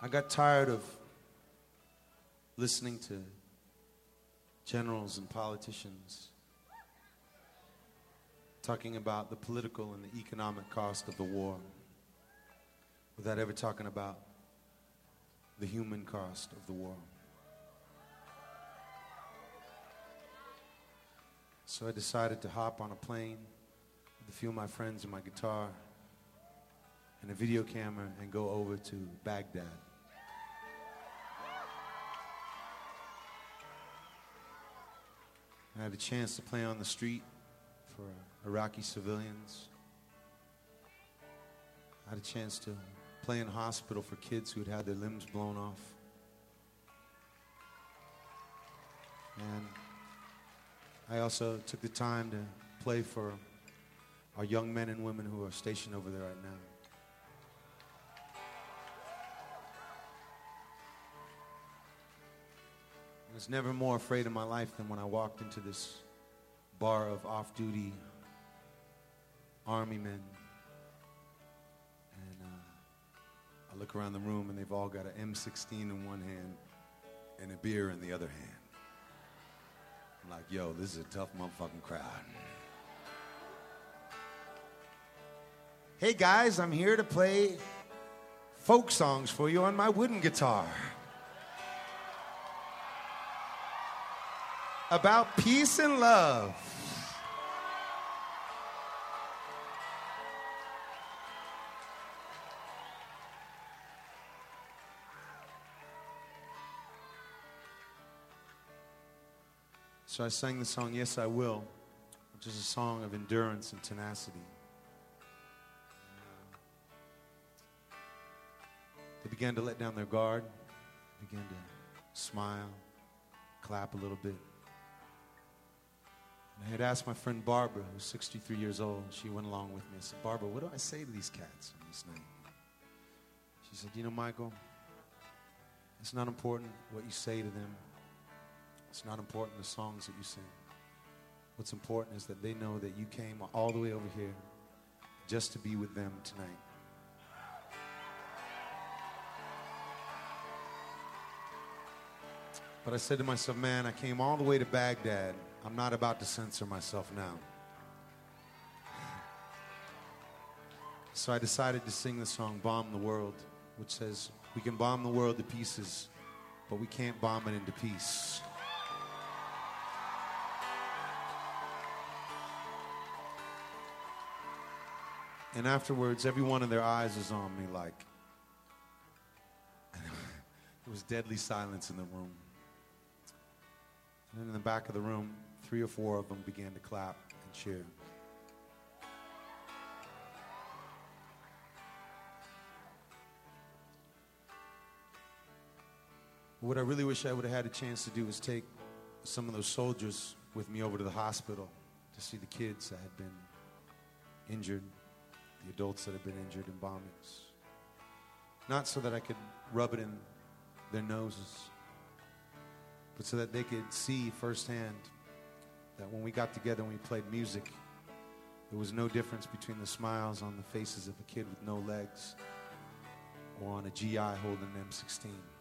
I got tired of listening to generals and politicians talking about the political and the economic cost of the war without ever talking about the human cost of the war. So I decided to hop on a plane with a few of my friends and my guitar and a video camera and go over to Baghdad. I had a chance to play on the street for Iraqi civilians. I had a chance to play in a hospital for kids who had had their limbs blown off. And I also took the time to play for our young men and women who are stationed over there right now. I was never more afraid in my life than when I walked into this bar of off-duty army men. And I look around the room and they've all got an M16 in one hand and a beer in the other hand. I'm like, yo, this is a tough motherfucking crowd. Hey guys, I'm here to play folk songs for you on my wooden guitar. About peace and love. So I sang the song, Yes, I Will, which is a song of endurance and tenacity. They began to let down their guard, began to smile, clap a little bit. I had asked my friend Barbara, who's 63 years old, she went along with me. I said, Barbara, what do I say to these cats on this night? She said, you know, Michael, it's not important what you say to them. It's not important the songs that you sing. What's important is that they know that you came all the way over here just to be with them tonight. But I said to myself, man, I came all the way to Baghdad. I'm not about to censor myself now. So I decided to sing the song Bomb the World, which says, we can bomb the world to pieces, but we can't bomb it into peace. And afterwards, every one of their eyes was on me like, there was deadly silence in the room. And then in the back of the room, 3 or 4 of them began to clap and cheer. What I really wish I would have had a chance to do was take some of those soldiers with me over to the hospital to see the kids that had been injured, the adults that had been injured in bombings. Not so that I could rub it in their noses, but so that they could see firsthand that when we got together and we played music, there was no difference between the smiles on the faces of a kid with no legs or on a GI holding an M16.